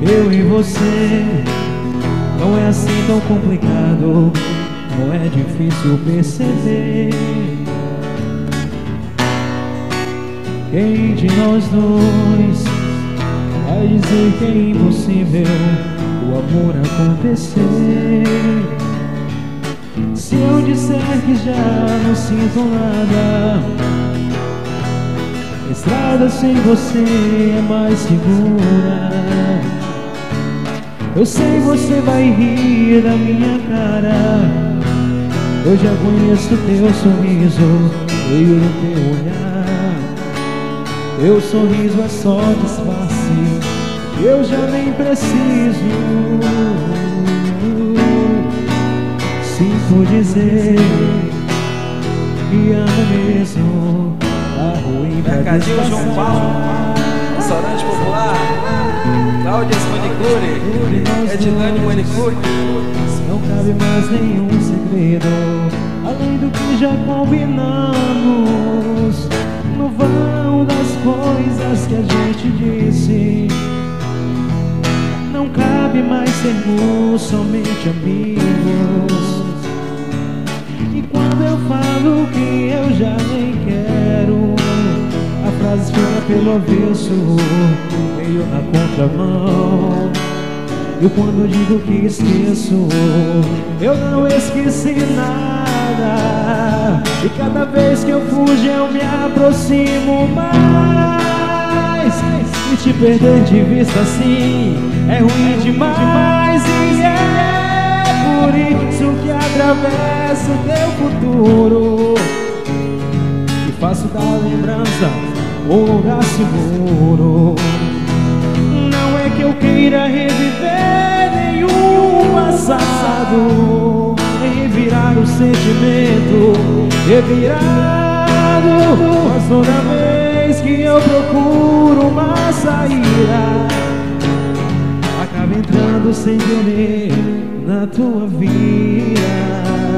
Eu e você, não é assim tão complicado, não é difícil perceber. Quem de nós dois vai dizer que é impossível o amor acontecer? Se eu disser que já não sinto nada, a estrada sem você é mais segura. Eu sei você vai rir da minha cara, eu já conheço teu sorriso, veio no teu olhar. Teu sorriso é só disfarce, eu já nem preciso. Sinto dizer que amo mesmo, tá ruim pra Mercadinho João Paulo, restaurante popular, Cláudias Manicure, Edilane Manicure. Não cabe mais nenhum segredo, além do que já combinamos. No vão das coisas que a gente disse, não cabe mais sermos somente amigos. E quando eu falo que eu já nem quero, a frase fica pelo avesso, meio na contramão. E quando digo que esqueço, eu não esqueci nada. E cada vez que eu fujo eu me aproximo mais. E te perder de vista assim é ruim demais. E é por isso que atravesso teu futuro e faço da lembrança um lugar seguro. Não é que eu queira reviver nenhum passado, nem revirar o sentimento revirado. Mas toda vez que eu procuro uma saída, acabo entrando sem querer na tua vida.